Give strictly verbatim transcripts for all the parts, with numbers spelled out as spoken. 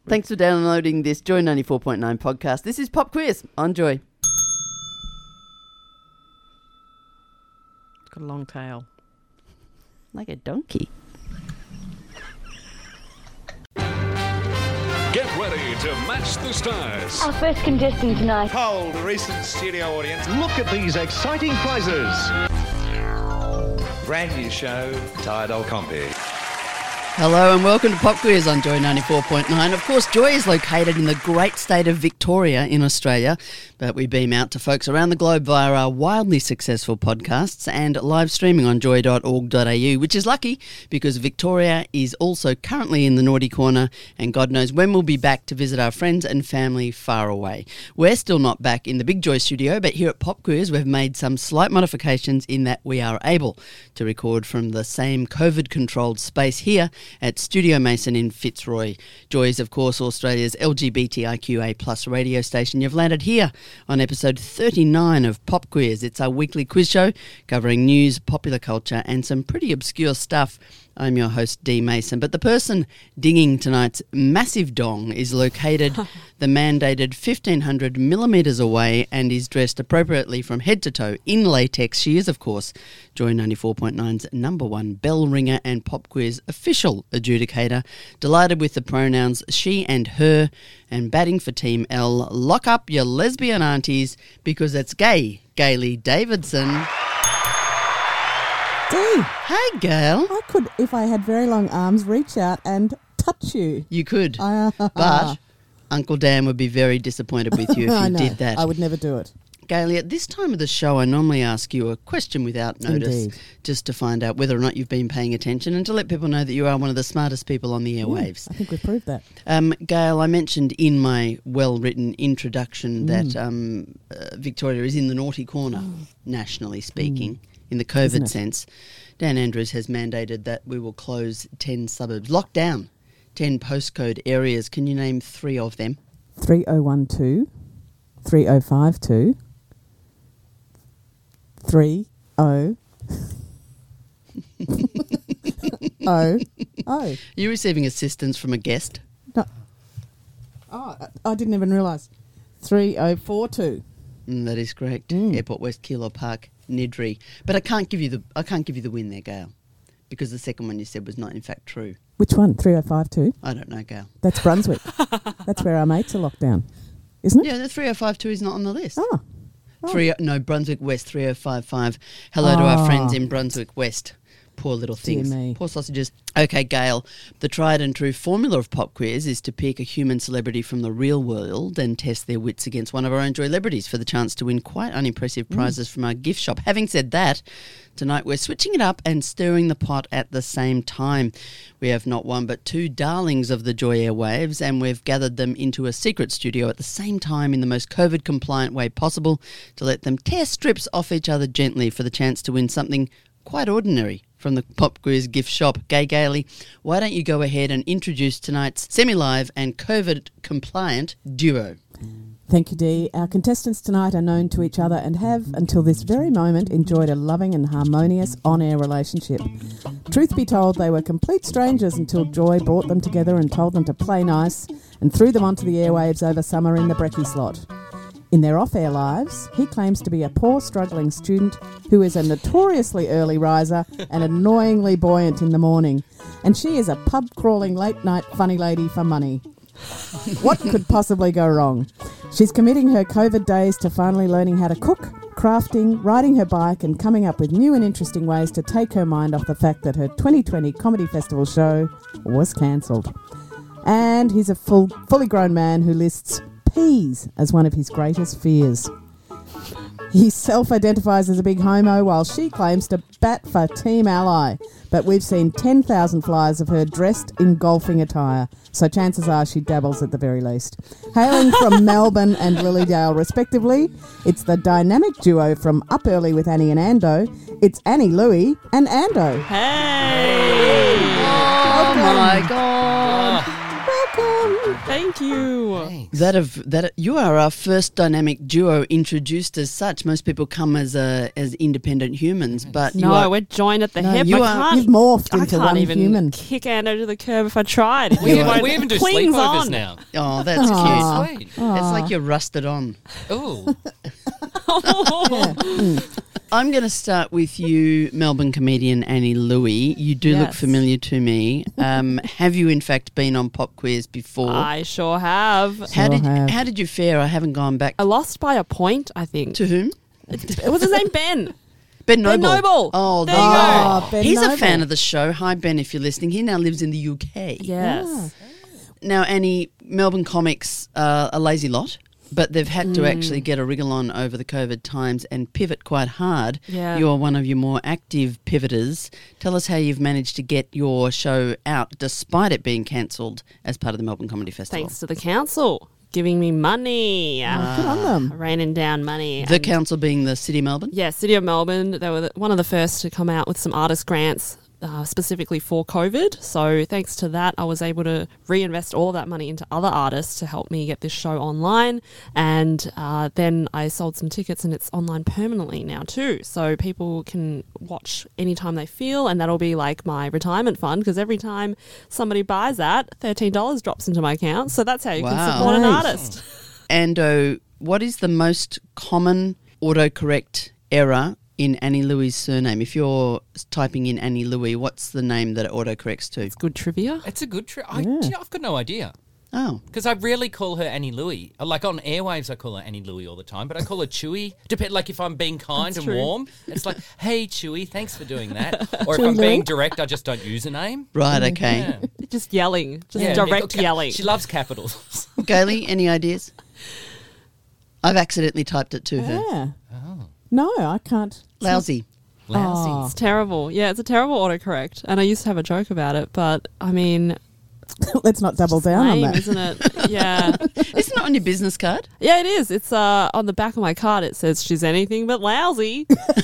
Thanks for downloading this Joy ninety-four point nine podcast. This is Pop Quiz on Joy. It's got a long tail. Like a donkey. Get ready to match the stars. Our first contestant tonight. Poll the recent studio audience. Look at these exciting prizes. Brand new show, Tired Old Compy. Hello and welcome to Pop Quiz on Joy ninety-four point nine. Of course, Joy is located in the great state of Victoria in Australia, but we beam out to folks around the globe via our wildly successful podcasts and live streaming on joy dot org dot a u, which is lucky because Victoria is also currently in the naughty corner and God knows when we'll be back to visit our friends and family far away. We're still not back in the Big Joy studio, but here at Pop Quiz we've made some slight modifications in that we are able to record from the same COVID-controlled space here at Studio Mason in Fitzroy. Joy is, of course, Australia's L G B T I Q A plus radio station. You've landed here on episode thirty-nine of Pop Quiz. It's our weekly quiz show covering news, popular culture and some pretty obscure stuff. I'm your host, Dee Mason. But the person dinging tonight's massive dong is located the mandated fifteen hundred millimetres away and is dressed appropriately from head to toe in latex. She is, of course, Joy ninety-four point nine's number one bell ringer and Pop Quiz official adjudicator. Delighted with the pronouns she and her, and batting for Team L. Lock up your lesbian aunties because it's gay. Gailey Davidson. Dee, Hey, Gail. I could, if I had very long arms, reach out and touch you. You could, Uh, but Uncle Dan would be very disappointed with you if I you know. did that. I would never do it. Gailey, at this time of the show, I normally ask you a question without notice, Indeed. just to find out whether or not you've been paying attention and to let people know that you are one of the smartest people on the airwaves. I think we've proved that. Um, Gail, I mentioned in my well-written introduction Mm. that um, uh, Victoria is in the naughty corner, nationally speaking, in the Mm. Isn't COVID it? sense. Dan Andrews has mandated that we will close ten suburbs, lock down ten postcode areas. Can you name three of them? three oh one two, three oh five two, three oh oh oh. Are you receiving assistance from a guest? No. Oh, I, I didn't even realise. three oh four two. Mm, that is correct. Mm. Airport West, Keilor Park, Nidri. But I can't give you the I can't give you the win there, Gail, because the second one you said was not in fact true. Which one? three oh five two? I don't know, Gail. That's Brunswick. That's where our mates are locked down, isn't it? Yeah, the three oh five two is not on the list. Oh. Oh. Three no Brunswick West three oh five five. Hello to our Oh. friends in Brunswick West. Poor little Dear things. me. Poor sausages. Okay, Gail, the tried and true formula of Pop Quiz is to pick a human celebrity from the real world and test their wits against one of our own Joylebrities for the chance to win quite unimpressive prizes from our gift shop. Having said that, tonight we're switching it up and stirring the pot at the same time. We have not one but two darlings of the Joy airwaves, and we've gathered them into a secret studio at the same time in the most COVID-compliant way possible to let them tear strips off each other gently for the chance to win something quite ordinary from the Pop Quiz gift shop. Gay Gailey, why don't you go ahead and introduce tonight's semi-live and COVID-compliant duo? Thank you, Dee. Our contestants tonight are known to each other and have, until this very moment, enjoyed a loving and harmonious on-air relationship. Truth be told, they were complete strangers until Joy brought them together and told them to play nice and threw them onto the airwaves over summer in the brekkie slot. In their off-air lives, he claims to be a poor, struggling student who is a notoriously early riser and annoyingly buoyant in the morning. And she is a pub-crawling, late-night funny lady for money. What could possibly go wrong? She's committing her COVID days to finally learning how to cook, crafting, riding her bike and coming up with new and interesting ways to take her mind off the fact that her twenty twenty Comedy Festival show was cancelled. And he's a full, fully grown man who lists peas as one of his greatest fears. He self-identifies as a big homo while she claims to bat for Team Ally. But we've seen ten thousand flyers of her dressed in golfing attire, so chances are she dabbles at the very least. Hailing from Melbourne and Lilydale respectively, it's the dynamic duo from Up Early with Annie and Ando. It's Annie Louie and Ando. Hey! Oh my God! Welcome! Thank you. Thanks. That of that you are our first dynamic duo introduced as such. Most people come as a, as independent humans, but you No, are, we're joined at the No, hip. you I are- can't, You've morphed I into can't one even human. kick Ando to the curb if I tried. We, It even, won't- we even do clings sleepovers on. now. oh, that's Aw. cute. Sweet. It's like you're rusted on. Ooh. I'm going to start with you, Melbourne comedian Annie Louie. You do look Yes. familiar to me. Um, have you, in fact, been on Pop Quiz before? I sure have. how Sure did have. how did you fare? I haven't gone back I lost by a point, I think. to whom? It was his name, Ben. Ben Noble. Ben Noble. Oh, There there you you go. go. Oh, Ben He's a Noble. fan of the show. Hi, Ben, if you're listening. He now lives in the U K. Yes. Now, Annie, Melbourne comics are a lazy lot, but they've had to actually get a wriggle on over the COVID times and pivot quite hard. Yeah. You're one of your more active pivoters. Tell us how you've managed to get your show out despite it being cancelled as part of the Melbourne Comedy Festival. Thanks to the council giving me money. Good on them. Raining down money. The And- council being the City of Melbourne? Yeah, City of Melbourne. They were the, one of the first to come out with some artist grants uh, specifically for COVID. So thanks to that, I was able to reinvest all of that money into other artists to help me get this show online. And uh, then I sold some tickets and it's online permanently now too. So people can watch anytime they feel, and that'll be like my retirement fund, because every time somebody buys that, thirteen dollars drops into my account. So that's how you Wow. can support an Nice. artist. Ando, what is the most common autocorrect error in Annie Louie's surname? If you're typing in Annie Louie, what's the name that it autocorrects to? Good trivia. It's a good trip. I, do you know, I've got no idea. Oh, Because I rarely call her Annie Louie. Like on airwaves, I call her Annie Louie all the time, but I call her Chewy. Depend, like if I'm being kind That's and true. warm, it's like, hey, Chewy, thanks for doing that. Or if Chewy I'm being Louie. direct, I just don't use a name. right, okay. Yeah. Just yelling. Just Yeah, direct yeah, yelling. She loves capitals. Gailey, any ideas? I've accidentally typed it to her. Yeah. No, I can't. Lousy. Lousy. Oh. It's terrible. Yeah, it's a terrible autocorrect. And I used to have a joke about it, but I mean, Let's not double down lame, on that. isn't it? Yeah. Isn't it on your business card? Yeah, it is. It's uh, on the back of my card. It says she's anything but lousy.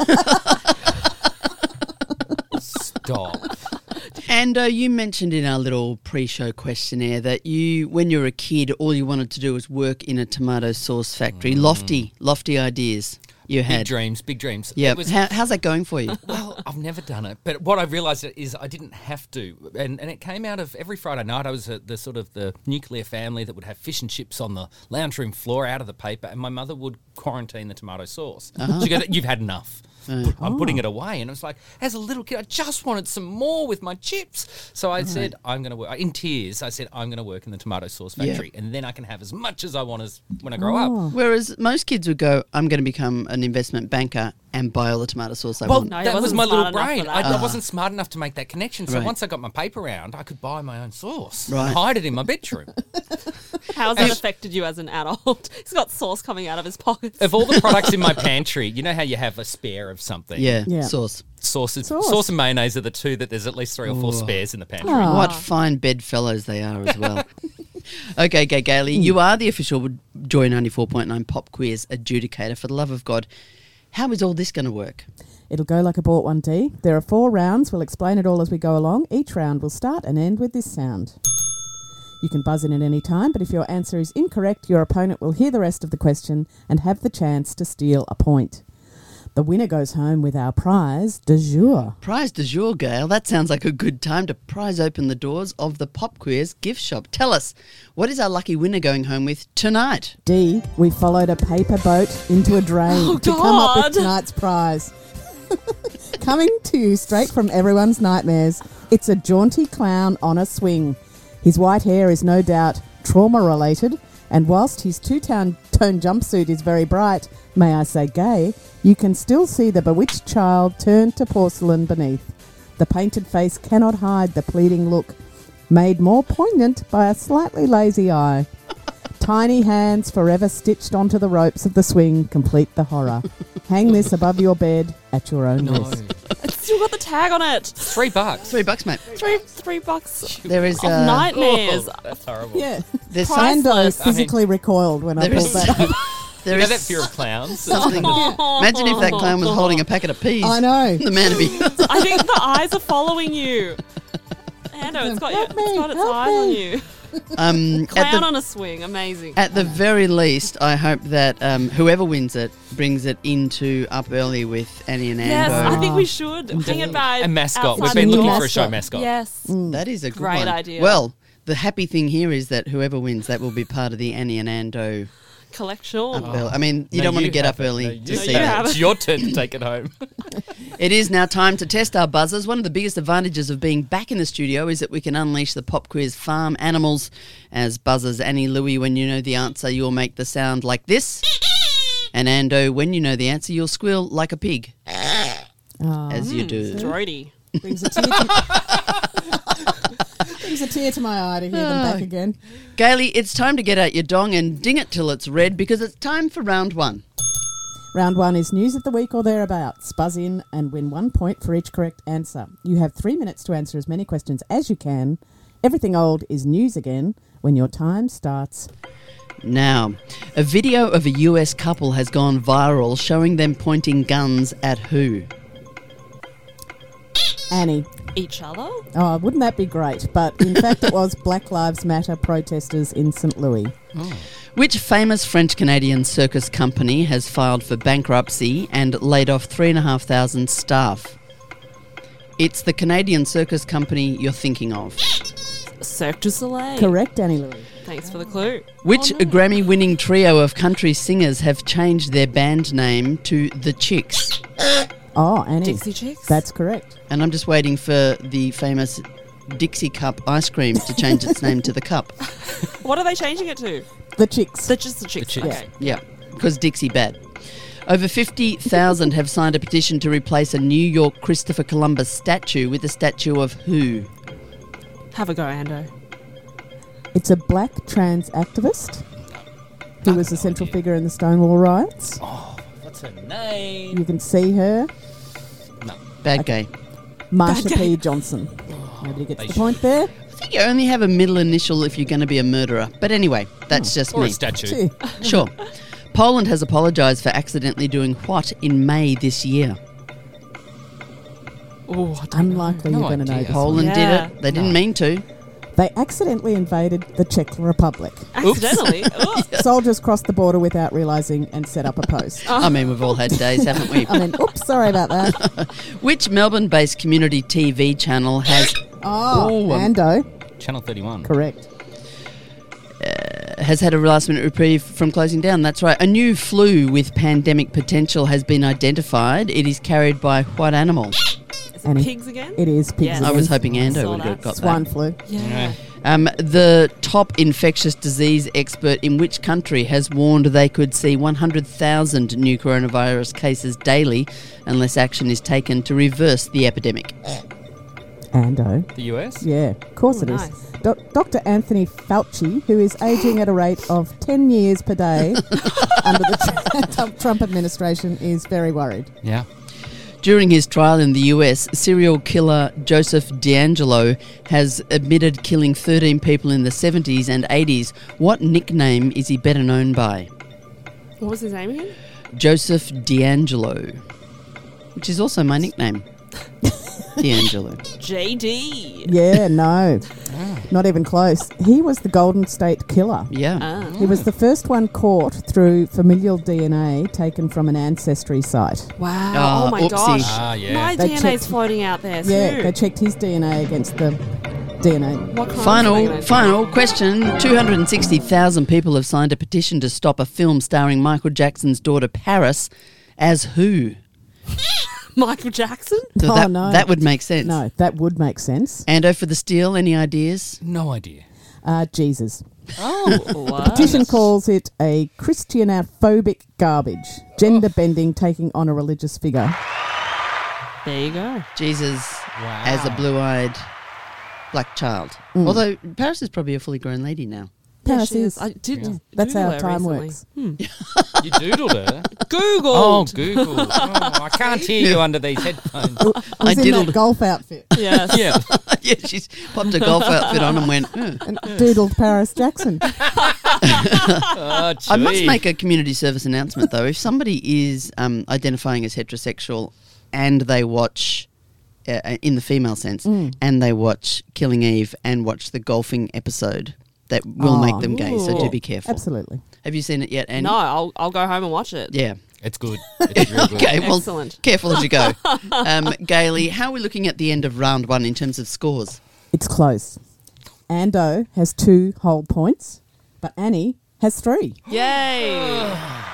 Stop. And uh, you mentioned in our little pre-show questionnaire that you, when you were a kid, all you wanted to do was work in a tomato sauce factory. Lofty, lofty ideas you Big had. dreams, big dreams. Yeah. It was- How, how's that going for you? Well, I've never done it, but what I realised is I didn't have to, and and it came out of every Friday night. I was at the sort of the nuclear family that would have fish and chips on the lounge room floor out of the paper, and my mother would quarantine the tomato sauce. She go, "You've had enough. I'm putting it away." And it was like, as a little kid, I just wanted some more with my chips. So I said, "I'm going to work." In tears, I said, "I'm going to work in the tomato sauce Yeah. factory, and then I can have as much as I want as when I grow up." Whereas most kids would go, I'm going to become an investment banker and buy all the tomato sauce I Well, want. No, he that was wasn't my little smart enough brain. for I, that. I wasn't smart enough to make that connection. So Right. once I got my paper round, I could buy my own sauce Right. and hide it in my bedroom. How's that affected you as an adult? He's got sauce coming out of his pockets. Of all the products in my pantry, you know how you have a spare of something? Yeah, Yeah. sauce. Sauces, Sauce. sauce and mayonnaise are the two that there's at least three or four spares in the pantry. Oh. What fine bedfellows they are as well. Okay, Gay Gailey, you are the official Joy ninety-four point nine Pop Quiz adjudicator. For the love of God, how is all this going to work? It'll go like a bought one tea. There are four rounds. We'll explain it all as we go along. Each round will start and end with this sound. You can buzz in at any time, but if your answer is incorrect, your opponent will hear the rest of the question and have the chance to steal a point. The winner goes home with our prize du jour. Prize du jour, Gail. That sounds like a good time to prize open the doors of the Pop Quiz gift shop. Tell us, what is our lucky winner going home with tonight? D, we followed a paper boat into a drain Oh, to come up with God. tonight's prize. Coming to you straight from everyone's nightmares, it's a jaunty clown on a swing. His white hair is no doubt trauma-related, and whilst his two-tone tone jumpsuit is very bright, may I say gay, you can still see the bewitched child turned to porcelain beneath. The painted face cannot hide the pleading look, made more poignant by a slightly lazy eye. Tiny hands forever stitched onto the ropes of the swing complete the horror. Hang this above your bed at your own No. risk. It's still got the tag on it. Three bucks. Three bucks, mate. Three, three bucks There is of uh, nightmares. Oh, that's horrible. Yeah. there's Priceless. some, Ando physically recoiled when I there pulled is, that up. there You know is that fear of clowns? something. Imagine if that clown was holding a packet of peas. I know. The man would be. I think the eyes are following you. Ando, it's got, your, Help me, it's got its help eyes on me. you. Um, Clown at the, on a swing, amazing. at the very least, I hope that um, whoever wins it brings it into Up Early with Annie and Ando. Yes, I think Oh, we should. Bring it by A mascot. We've outside been the looking door. for a show mascot. Yes. That is a good Great one. idea. Well, the happy thing here is that whoever wins, that will be part of the Annie and Ando Collection. Up Early. I mean, you No, don't want to get up haven't. early No, to you see haven't. that. haven't. It's your turn to take it home. It is now time to test our buzzers. One of the biggest advantages of being back in the studio is that we can unleash the Pop Quiz farm animals as buzzers. Annie, Louie, when you know the answer, you'll make the sound like this. And Ando, when you know the answer, you'll squeal like a pig, Oh, as you do. Drody. brings a tear to brings a tear to my eye to hear them back again. Gailey, it's time to get out your dong and ding it till it's red because it's time for round one. Round one is news of the week or thereabouts. Buzz in and win one point for each correct answer. You have three minutes to answer as many questions as you can. Everything old is news again when your time starts. Now, a video of a U S couple has gone viral showing them pointing guns at who? Annie. Each other? Oh, wouldn't that be great? But in fact, it was Black Lives Matter protesters in Saint Louis. Which famous French-Canadian circus company has filed for bankruptcy and laid off three and a half thousand staff? It's the Canadian circus company you're thinking of. Cirque du Soleil. Correct, Annie Louie. Thanks for the clue. Which Oh, no. Grammy-winning trio of country singers have changed their band name to The Chicks? Oh, Annie. Dixie Chicks? That's correct. And I'm just waiting for the famous Dixie Cup ice cream to change its name to The Cup. What are they changing it to? The Chicks. They're just the Chicks. Chicks. Okay. Yeah, because Dixie bad. Over fifty thousand have signed a petition to replace a New York Christopher Columbus statue with a statue of who? Have a go, Ando. It's a black trans activist who was a central figure in the Stonewall riots. What's her name? You can see her. Bad gay. Marsha P. Johnson. Nobody gets They the should. point there. I think you only have a middle initial if you're going to be a murderer. But anyway, that's just Or me. a statue. Gee. Sure. Poland has apologised for accidentally doing what in May this year? Oh, I don't Unlikely No you're going to know idea. this. Poland Yeah. did it. They didn't mean to. They accidentally invaded the Czech Republic. Accidentally. Oh. Soldiers crossed the border without realising and set up a post. I mean, we've all had days, haven't we? I mean, oops, sorry about that. Which Melbourne-based community T V channel has Oh, Oh, um, Ando. Channel thirty-one. Correct. has had a last-minute reprieve from closing down? That's right. A new flu with pandemic potential has been identified. It is carried by what animal? Is it Annie. pigs again? It is pigs Yes. again. I was hoping I Ando saw would have that. got Swine that. flu. Yeah. Um, the top infectious disease expert in which country has warned they could see one hundred thousand new coronavirus cases daily unless action is taken to reverse the epidemic? Ando. The U S? Yeah, of course Oh, it is. nice. Do- Doctor Anthony Fauci, who is aging at a rate of ten years per day under the Trump- Trump administration, is very worried. Yeah. During his trial in the U S, serial killer Joseph D'Angelo has admitted killing thirteen people in the seventies and eighties. What nickname is he better known by? What was his name again? Joseph D'Angelo, which is also my nickname. D'Angelo. J D. Yeah, no, not even close. He was the Golden State Killer. Yeah. Ah. He was the first one caught through familial D N A taken from an ancestry site. Wow. Oh, Oh, my oopsie. gosh. Ah, yeah. My They D N A's checked- floating out there too. Yeah, they checked his D N A against the D N A. What crimes are they Final, gonna do? final question. two hundred sixty thousand people have signed a petition to stop a film starring Michael Jackson's daughter Paris as who? Michael Jackson? So Oh, that, no. that would make sense. No, that would make sense. Ando for the steal, any ideas? No idea. Uh, Jesus. Oh, what? Petition calls it a Christianophobic garbage, gender bending, taking on a religious figure. There you go. Jesus Wow. as a blue-eyed black child. Mm. Although Paris is probably a fully grown lady now. Paris she is. I did. Yeah. That's Google how her time recently. works. Hmm. You doodled her. Google. Oh, Google. Oh, I can't hear you under these headphones. I I was in diddled- that golf outfit Yes. Yeah. Yeah, she's popped a golf outfit on and went, "Hmm." and doodled Paris Jackson. Oh, I must gee. make a community service announcement though. If somebody is um, identifying as heterosexual and they watch, uh, in the female sense, Mm. and they watch Killing Eve and watch the golfing episode, that will Oh. make them gay, so do Ooh. be careful. Absolutely. Have you seen it yet, Annie? No, I'll I'll go home and watch it. Yeah. It's good. It's real good. Okay, well, Excellent. careful as you go. Um, Gailey, how are we looking at the end of round one in terms of scores? It's close. Ando has two whole points, but Annie has three. Yay!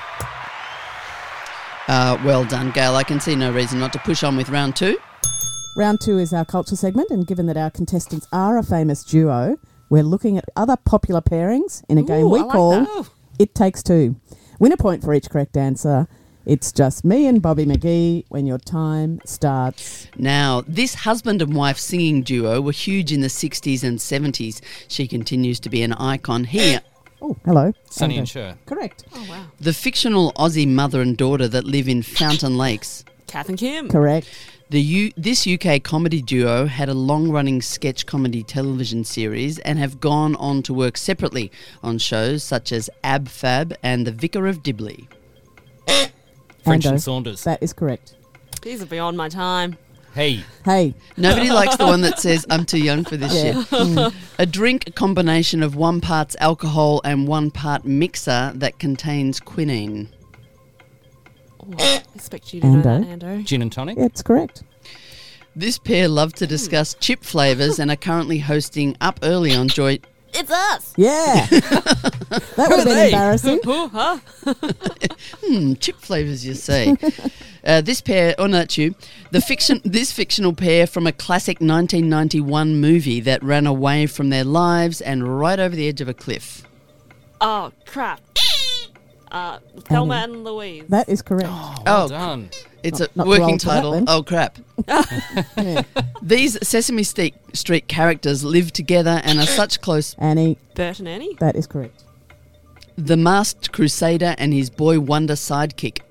Uh, well done, Gail. I can see no reason not to push on with round two. Round two is our culture segment, and given that our contestants are a famous duo, we're looking at other popular pairings in a game Ooh, we I like call that. It Takes Two. Win a point for each correct answer. It's just me and Bobby McGee when your time starts. Now, this husband and wife singing duo were huge in the sixties and seventies. She continues to be an icon here. Oh, hello. Sonny Ando. and Cher. Correct. Oh wow. The fictional Aussie mother and daughter that live in Fountain Lakes. Kath and Kim. Correct. The U- this U K comedy duo had a long-running sketch comedy television series and have gone on to work separately on shows such as Ab Fab and The Vicar of Dibley. French Ando. and Saunders. That is correct. These are beyond my time. Hey, Hey, Nobody likes the one that says, I'm too young for this Yeah. shit. A drink combination of one part's alcohol and one part mixer that contains quinine. Oh, I expect you to know that, Ando. Ando. gin and tonic. it's correct. This pair love to discuss chip flavours and are currently hosting Up Early on Joy... It's us. Yeah. That would have been they? embarrassing. Huh? Hmm, chip flavours, you say. Uh, this pair, oh no, that's you. The fiction, this fictional pair from a classic nineteen ninety-one movie that ran away from their lives and right over the edge of a cliff. Oh crap. Uh, Thelma and Louise. That is correct. Well Oh, done. it's Not- a not too working old for that title. then. Oh crap! Yeah. These Sesame Street, Street characters live together and are such close. Annie, Bert and Annie. that is correct. The Masked Crusader and his boy wonder sidekick.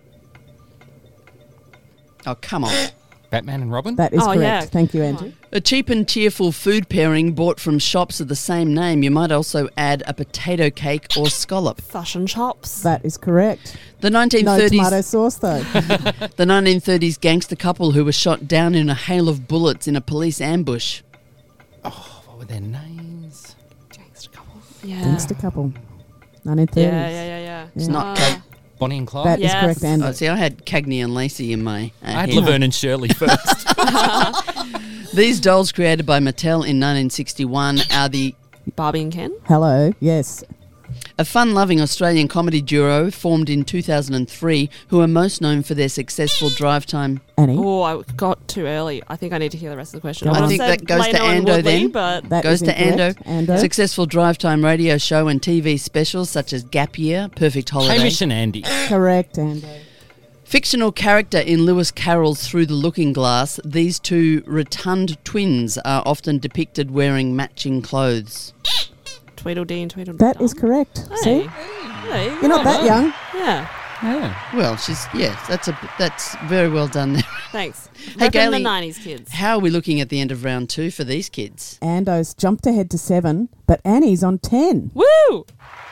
Oh come on! Batman and Robin. That is Oh, correct. yeah. Thank you, Come Andrew. on. A cheap and cheerful food pairing bought from shops of the same name. You might also add a potato cake or scallop. Fish and chops. That is correct. The No nineteen thirties. tomato sauce, though. The nineteen thirties gangster couple who were shot down in a hail of bullets in a police ambush. What were their names? Gangster couple. Yeah. Gangster couple. nineteen thirties. Yeah, yeah, yeah, yeah. It's Yeah. not. Uh, Cag- Bonnie and Clyde. That is Yes. correct, Andrew. oh, see, I had Cagney and Lacey in my. Uh, I had head. Laverne and Shirley first. These dolls, created by Mattel in nineteen sixty-one, are the Barbie and Ken. Hello. Yes. a fun-loving Australian comedy duo formed in two thousand three, who are most known for their successful drive time. Annie. Oh, I got too early. I think I need to hear the rest of the question. Go I on. I would've think said that goes to Leno and Ando Woodley, then. but That Goes is to Ando. incorrect. Ando. Successful drive time radio show and T V specials such as Gap Year, Perfect Holiday. Hamish and Andy. Correct, Ando. Fictional character in Lewis Carroll's Through the Looking Glass, these two rotund twins are often depicted wearing matching clothes. Tweedledee and Tweedledum. That is correct. Hey. See? Hey, You're not that young. Yeah. Yeah. Well, she's yeah, that's a that's very well done there. Thanks. Hey, Repping Gailey. the nineties kids. How are we looking at the end of round two for these kids? Ando's jumped ahead to seven, but Annie's on ten. Woo!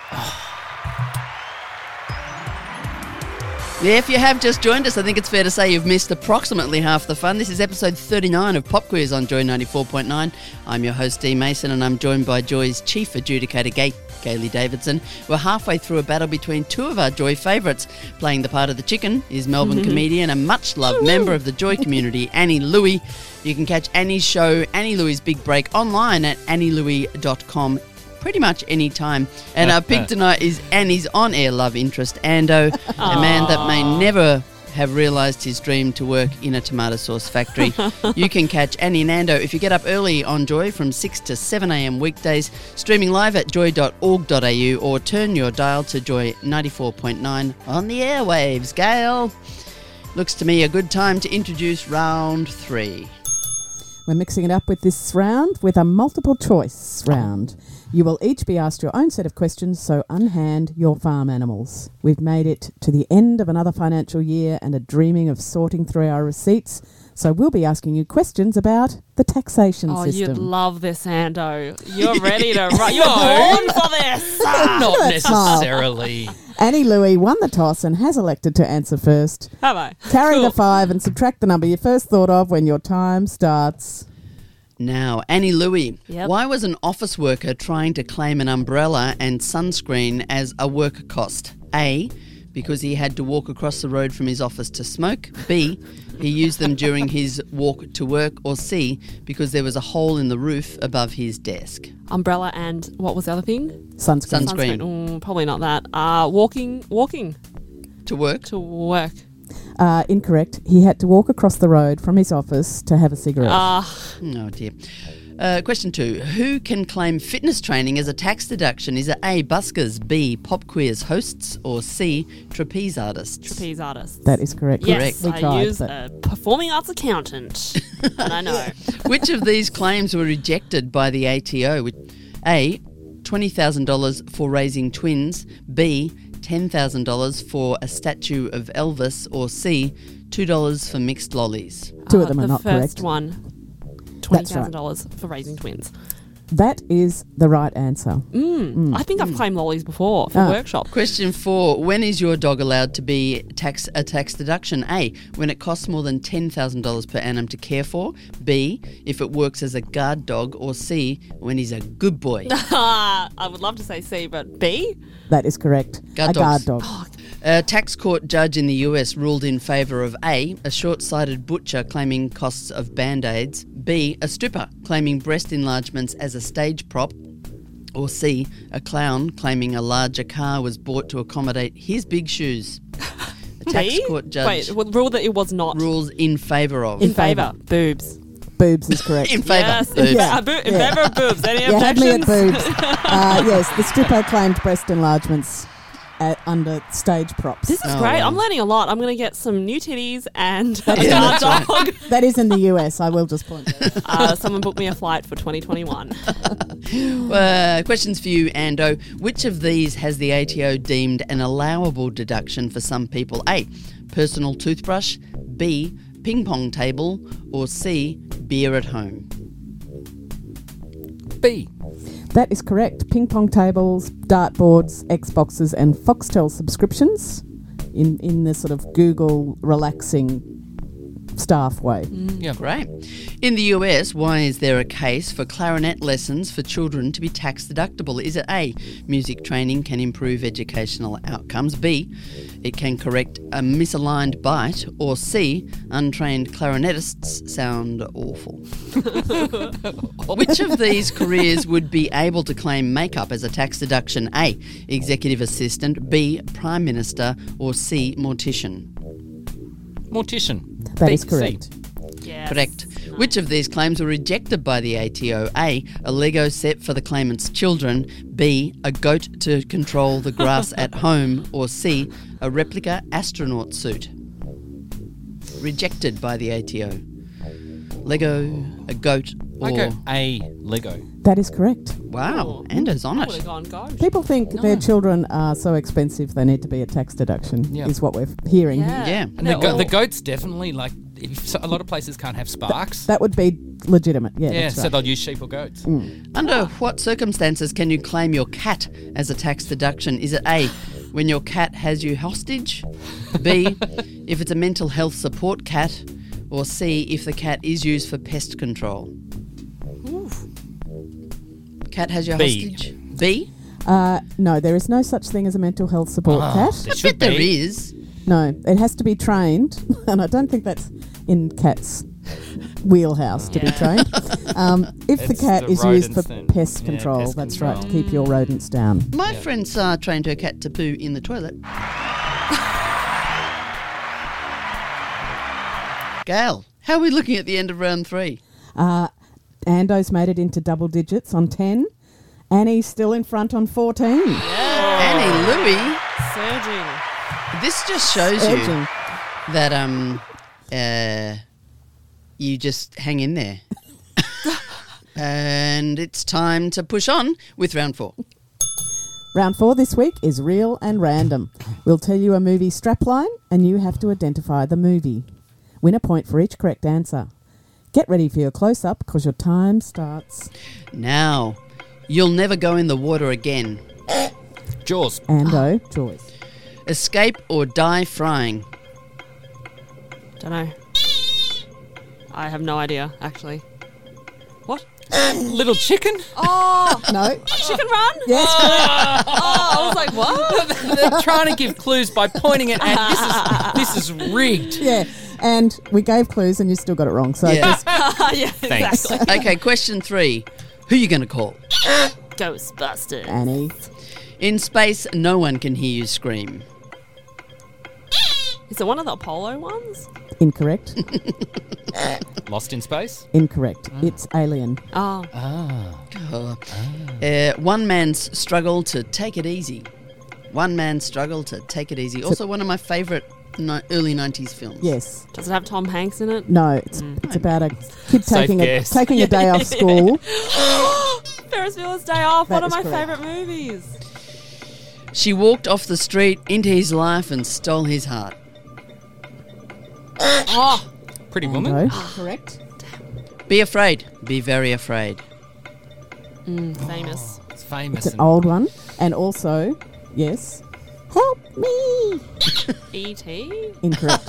Yeah, if you have just joined us, I think it's fair to say you've missed approximately half the fun. This is episode thirty-nine of Pop Quiz on Joy ninety-four point nine. I'm your host, Dee Mason, and I'm joined by Joy's chief adjudicator, Ga- Gailey Davidson. We're halfway through a battle between two of our Joy favourites. Playing the part of the chicken is Melbourne comedian and much-loved member of the Joy community, Annie Louie. You can catch Annie's show, Annie Louie's Big Break, online at annie louie dot com. Pretty much any time. And our pick tonight is Annie's on-air love interest, Ando, a man that may never have realised his dream to work in a tomato sauce factory. You can catch Annie and Ando if you get up early on Joy from six to seven a.m. weekdays, streaming live at joy dot org dot a u, or turn your dial to Joy ninety-four point nine on the airwaves. Gail, looks to me a good time to introduce round three. We're mixing it up with this round with a multiple choice round. You will each be asked your own set of questions, so unhand your farm animals. We've made it to the end of another financial year and are dreaming of sorting through our receipts, so we'll be asking you questions about the taxation Oh, system. you'd love this, Ando. You're ready to run. You're born for this. Not that smile. necessarily. Annie Louie won the toss and has elected to answer first. Have I? Carry Cool. the five and subtract the number you first thought of when your time starts. Now, Annie Louie, Yep. why was an office worker trying to claim an umbrella and sunscreen as a work cost? A, because he had to walk across the road from his office to smoke. B, he used them during his walk to work. Or C, because there was a hole in the roof above his desk. Umbrella and what was the other thing? Sunscreen. Sunscreen. Mm, probably not that. Uh, walking, walking To work? to work. Uh, incorrect. He had to walk across the road from his office to have a cigarette. Ah, Oh, dear. Uh, question two. Who can claim fitness training as a tax deduction? Is it A, buskers, B, pop quiz hosts, or C, trapeze artists? trapeze artists. that is correct. Yes, We I tried, use but- a performing arts accountant, and I know. Which of these claims were rejected by the A T O? A, twenty thousand dollars for raising twins. B, ten thousand dollars for a statue of Elvis. Or C, two dollars for mixed lollies. Two Uh, of them are the not first correct. one, twenty That's thousand right. dollars for raising twins. That is the right answer. Mm. I think I've claimed lollies before for Ah. workshop. Question four. When is your dog allowed to be tax a tax deduction? A, when it costs more than ten thousand dollars per annum to care for. B, if it works as a guard dog. Or C, when he's a good boy. I would love to say C, but B? That is correct. Guard a dogs. guard dog. A tax court judge in the U S ruled in favour of A, a short-sighted butcher claiming costs of Band-Aids. B, a stripper claiming breast enlargements as a stage prop. Or C, a clown claiming a larger car was bought to accommodate his big shoes. A tax B? court judge Wait, well, rule that it was not rules in favour of. in favour. Boobs. Boobs is correct. In favour. Yes, Boobs. in, Yeah. fa- bo- in Yeah. favour of boobs. Any yeah, had me at objections? boobs. uh, yes, the stripper claimed breast enlargements at, under stage props. This is Oh, great. wow. I'm learning a lot. I'm going to get some new titties and Yeah, a guard that's dog. That is in the U S, I will just point out. Uh, someone booked me a flight for twenty twenty-one. Uh, questions for you, Ando. Which of these has the A T O deemed an allowable deduction for some people? A, personal toothbrush. B, ping pong table. Or C, beer at home. B. That is correct. Ping pong tables, dartboards, Xboxes, and Foxtel subscriptions in, in the sort of Google relaxing staff way. Yeah. Great. In the U S, why is there a case for clarinet lessons for children to be tax deductible? Is it A, music training can improve educational outcomes? B, it can correct a misaligned bite? Or C, untrained clarinetists sound awful? Which of these careers would be able to claim makeup as a tax deduction? A, executive assistant. B, prime minister. Or C, mortician? Mortician. That B, is C. correct. Yes. Correct. Which of these claims were rejected by the A T O? A, a Lego set for the claimant's children. B, a goat to control the grass at home. Or C, a replica astronaut suit. Rejected by the A T O. Lego, a goat, or... I go A, Lego. That is correct. Wow, Ando's on I would have it. gone goat. People think their children are so expensive they need to be a tax deduction, Yeah. is what we're hearing. Yeah. Yeah. And the, They're go- all- the goat's definitely like, if so, a lot of places can't have sparks. That would be legitimate. Yeah, yeah, that's so right. they'll use sheep or goats. Under what circumstances can you claim your cat as a tax deduction? Is it A, when your cat has you hostage? B, if it's a mental health support cat? Or C, if the cat is used for pest control? Cat has your B. hostage? B? Uh, no, there is no such thing as a mental health support Oh, cat. there I should bet there be. is. No, it has to be trained, and I don't think that's in cats' wheelhouse to be Yeah. trained. Um, if the It's cat the is used for rodents then. pest Yeah, control, pest that's control. right, to keep your rodents down. My friend Sarah trained her cat to poo in the toilet. Gail, how are we looking at the end of round three? Uh, Ando's made it into double digits on ten. Annie's still in front on fourteen. Annie Louie, Surging. this just shows you Edging. that um uh you just hang in there. And it's time to push on with round four. Round four this week is real and random. We'll tell you a movie strapline and you have to identify the movie. Win a point for each correct answer. Get ready for your close-up because your time starts. Now, you'll never go in the water again. Jaws. Ando, Joyce. Escape or die frying. Don't know. I have no idea, actually. What? Little chicken? Oh, No. Chicken Run? Yes. Oh, I was like, what? They're trying to give clues by pointing it at this is this is rigged. Yeah. And we gave clues and you still got it wrong. So Yeah. just Yeah, Thanks. exactly. Okay, question three. Who are you going to call? Ghostbusters. Annie. In space, no one can hear you scream. Is it one of the Apollo ones? Incorrect. Lost in space? Incorrect. It's Alien. Oh, Uh, one man's struggle to take it easy. One man's struggle to take it easy. Also, one of my favourite ni- early nineties films. Yes. does it have Tom Hanks in it? No, it's it's about a kid Safe taking a guess. taking a day off school. Ferris Bueller's Day Off, That one of is my correct. favourite movies. She walked off the street into his life and stole his heart. Oh, Pretty Woman? No. Correct. Be afraid. Be very afraid. famous. It's famous. It's an and- old one. And also, yes, help me. E T Incorrect.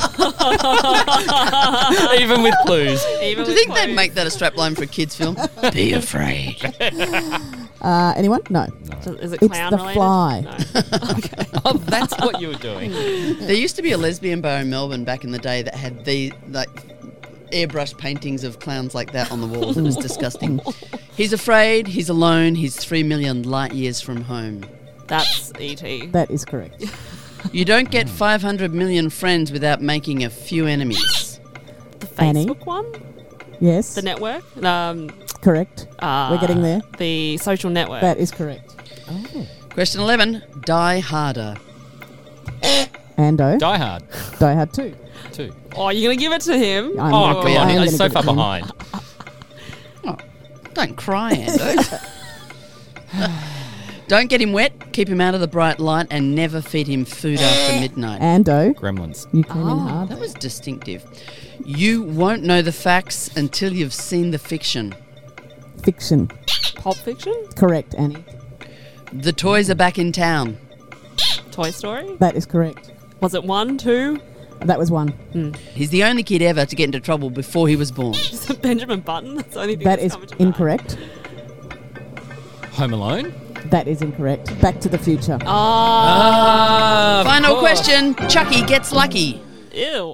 Even with clues. Even Do you think they'd make that a strapline for a kids' film? Be afraid. Uh, anyone? No. Is it It's clown The related? Fly. No. Oh, that's what you were doing. There used to be a lesbian bar in Melbourne back in the day that had the like airbrush paintings of clowns like that on the walls. It was disgusting. He's afraid. He's alone. He's three million light years from home. That's E T That is correct. You don't get five hundred million friends without making a few enemies. The Annie? Facebook one? Yes. The network? Um, Correct. uh, We're getting there. The social network. That is correct. Question eleven. Die harder. Ando. Die Hard, Die Hard two. too. Oh, you're going to give it to him? I'm Oh, gonna- come I on. am It's gonna so give far it to him. behind. Don't cry, Ando. Don't get him wet. Keep him out of the bright light, and never feed him food after midnight. Ando. Gremlins. You came in Oh. hard. That was distinctive. You won't know the facts until you've seen the fiction. Fiction. Pulp Fiction? Correct, Annie. The toys are back in town. Toy Story? That is correct. Was it one, two? That was one. He's the only kid ever to get into trouble before he was born. Is it Benjamin Button? That's the only thing That that's is coming to mind. incorrect. Home Alone? That is incorrect. Back to the Future. Oh, Ah, of Final course. question. Chucky gets lucky. ew.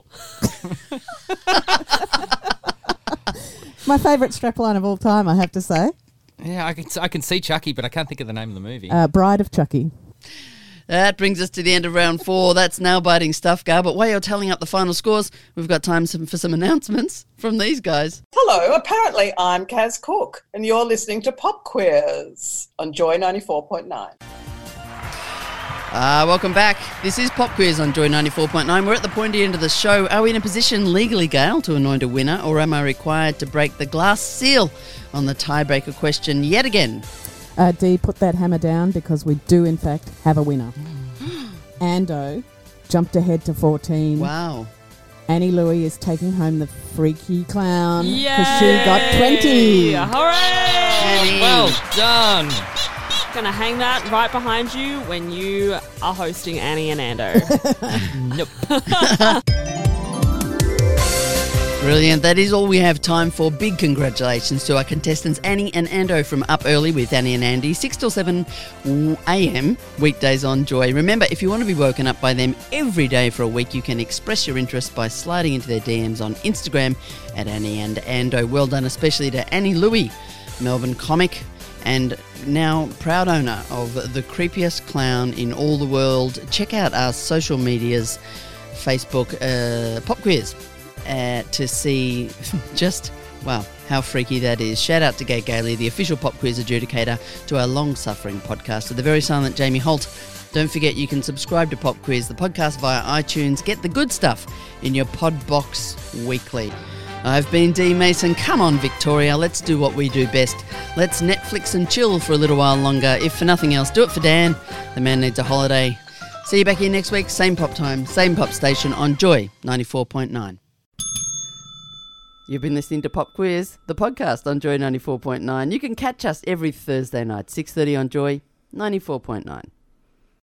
My favourite strapline of all time, I have to say. Yeah, I can, I can see Chucky, but I can't think of the name of the movie. Uh, Bride of Chucky. That brings us to the end of round four. That's nail-biting stuff, Gar. But while you're tallying up the final scores, we've got time some, for some announcements from these guys. Hello, apparently I'm Kaz Cook, and you're listening to Pop Quiz on Joy ninety-four point nine. Uh, welcome back. This is Pop Quiz on Joy ninety-four point nine. We're at the pointy end of the show. Are we in a position legally, Gail, to anoint a winner, or am I required to break the glass seal on the tiebreaker question yet again? Uh, Dee, put that hammer down because we do, in fact, have a winner. Ando jumped ahead to fourteen. Wow. Annie Louie is taking home the freaky clown Yay! because she got twenty. Hooray! Annie. Well done. Gonna hang that right behind you when you are hosting Annie and Ando. Nope. Brilliant. That is all we have time for. Big congratulations to our contestants Annie and Ando from Up Early with Annie and Andy, six till seven a.m. weekdays on Joy. Remember, if you want to be woken up by them every day for a week, you can express your interest by sliding into their D Ms on Instagram at Annie and Ando. Well done, especially to Annie Louie, Melbourne comic, and now proud owner of the creepiest clown in all the world. Check out our social medias, Facebook, uh, Pop Quiz. Uh, to see just, wow, how freaky that is. Shout out to Gay Gailey, the official Pop Quiz adjudicator, to our long-suffering podcaster, the very silent Jamie Holt. Don't forget you can subscribe to Pop Quiz, the podcast via iTunes. Get the good stuff in your pod box weekly. I've been Dee Mason. Come on, Victoria, let's do what we do best. Let's Netflix and chill for a little while longer. If for nothing else, do it for Dan. The man needs a holiday. See you back here next week, same pop time, same pop station on Joy ninety-four point nine. You've been listening to Pop Quiz, the podcast on Joy ninety-four point nine. You can catch us every Thursday night, six thirty on Joy ninety-four point nine.